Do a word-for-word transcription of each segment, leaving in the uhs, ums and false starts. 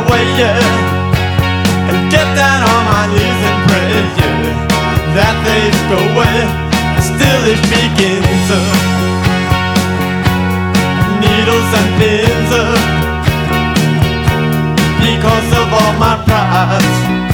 away, yeah, and get down on my knees and pray, yeah, that they go away. Still it begins uh, needles and pins uh, because of all my pride,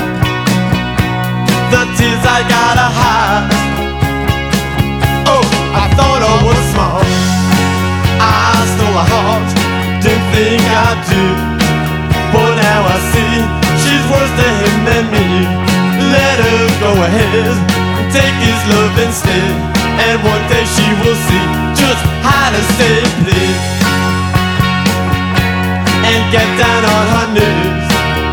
the tears I gotta hide. Oh, I thought I was smart, I stole a heart, didn't think I'd do, but now I see she's worse to him than me. Let her go ahead, take his love instead, and one day she will see just how to say please, and get down on her knees.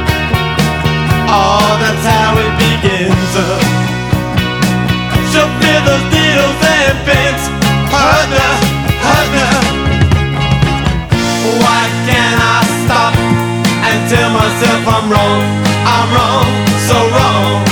Oh, that's how it begins uh. She'll feel those needles and pins, hurt her, hurt her. Why can't I stop and tell myself I'm wrong, I'm wrong, so wrong?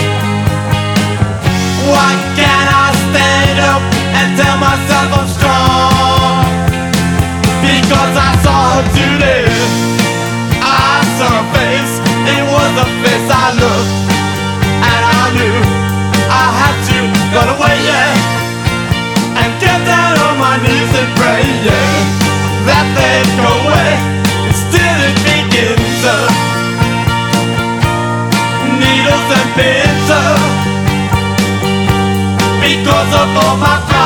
Why can't I stand up and tell myself I'm strong? Because I saw her today, I saw her face, it was the face I looked, and I knew I had to run away, yeah, and get down on my knees and pray, yeah, that they'd go away. Still it begins uh, needles and pins uh, because of all my